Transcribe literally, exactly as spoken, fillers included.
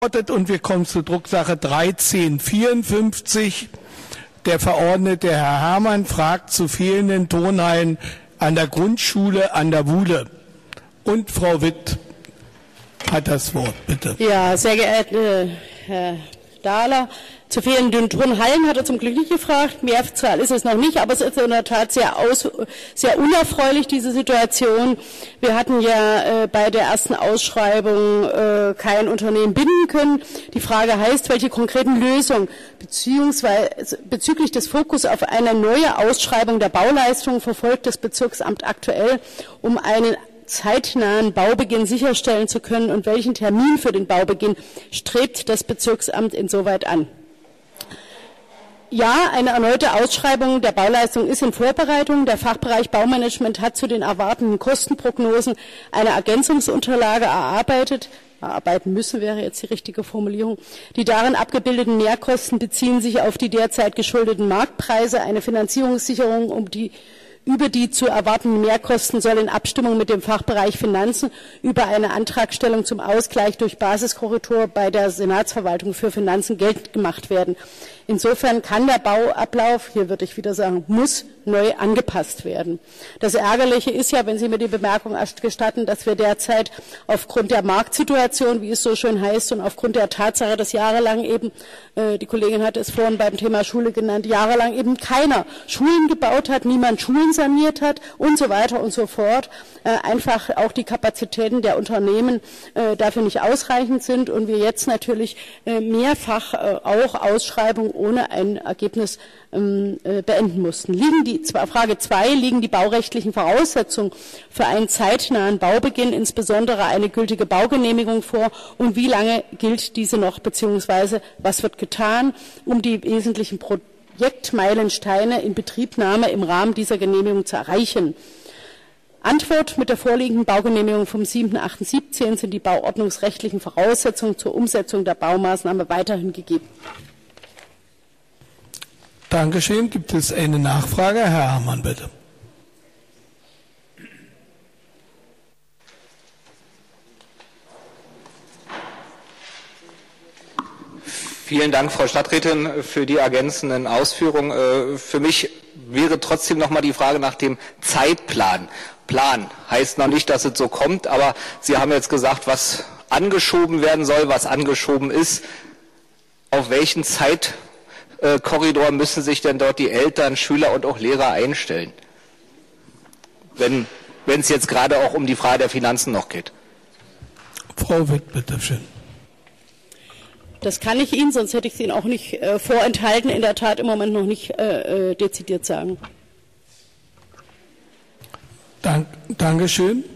Und wir kommen zur Drucksache dreizehn vierundfünfzig. Der Verordnete Herr Herrmann fragt zu fehlenden Turnhallen an der Grundschule an der Wuhle. Und Frau Witt hat das Wort, bitte. Ja, sehr geehrter Herr Dahler, zu fehlenden Turnhallen hat er zum Glück nicht gefragt. Mehrzahl ist es noch nicht, aber es ist in der Tat sehr, aus, sehr unerfreulich, diese Situation. Wir hatten ja äh, bei der ersten Ausschreibung äh, kein Unternehmen binden können. Die Frage heißt, welche konkreten Lösungen beziehungsweise bezüglich des Fokus auf eine neue Ausschreibung der Bauleistungen verfolgt das Bezirksamt aktuell, um einen zeitnahen Baubeginn sicherstellen zu können, und welchen Termin für den Baubeginn strebt das Bezirksamt insoweit an? Ja, eine erneute Ausschreibung der Bauleistung ist in Vorbereitung. Der Fachbereich Baumanagement hat zu den erwartenden Kostenprognosen eine Ergänzungsunterlage erarbeitet. Erarbeiten müssen wäre jetzt die richtige Formulierung. Die darin abgebildeten Mehrkosten beziehen sich auf die derzeit geschuldeten Marktpreise. Eine Finanzierungssicherung um die über die zu erwartenden Mehrkosten soll in Abstimmung mit dem Fachbereich Finanzen über eine Antragstellung zum Ausgleich durch Basiskorrektur bei der Senatsverwaltung für Finanzen geltend gemacht werden. Insofern kann der Bauablauf, hier würde ich wieder sagen, muss neu angepasst werden. Das Ärgerliche ist ja, wenn Sie mir die Bemerkung erst gestatten, dass wir derzeit aufgrund der Marktsituation, wie es so schön heißt, und aufgrund der Tatsache, dass jahrelang eben, äh, die Kollegin hat es vorhin beim Thema Schule genannt, jahrelang eben keiner Schulen gebaut hat, niemand Schulen saniert hat und so weiter und so fort, äh, einfach auch die Kapazitäten der Unternehmen äh, dafür nicht ausreichend sind und wir jetzt natürlich äh, mehrfach äh, auch Ausschreibungen ohne ein Ergebnis ähm, äh, beenden mussten. Liegen die, Frage zwei, liegen die baurechtlichen Voraussetzungen für einen zeitnahen Baubeginn, insbesondere eine gültige Baugenehmigung vor, und wie lange gilt diese noch, beziehungsweise was wird getan, um die wesentlichen Projektmeilensteine in Betriebnahme im Rahmen dieser Genehmigung zu erreichen? Antwort: Mit der vorliegenden Baugenehmigung vom siebten achten siebzehn sind die bauordnungsrechtlichen Voraussetzungen zur Umsetzung der Baumaßnahme weiterhin gegeben. Dankeschön. Gibt es eine Nachfrage? Herr Herrmann, bitte. Vielen Dank, Frau Stadträtin, für die ergänzenden Ausführungen. Für mich wäre trotzdem noch mal die Frage nach dem Zeitplan. Plan heißt noch nicht, dass es so kommt, aber Sie haben jetzt gesagt, was angeschoben werden soll, was angeschoben ist. Auf welchen Zeitkorridor müssen sich denn dort die Eltern, Schüler und auch Lehrer einstellen, wenn wenn es jetzt gerade auch um die Frage der Finanzen noch geht? Frau Witt, bitte schön. Das kann ich Ihnen, sonst hätte ich es Ihnen auch nicht äh, vorenthalten, in der Tat im Moment noch nicht äh, dezidiert sagen. Dank, Dankeschön.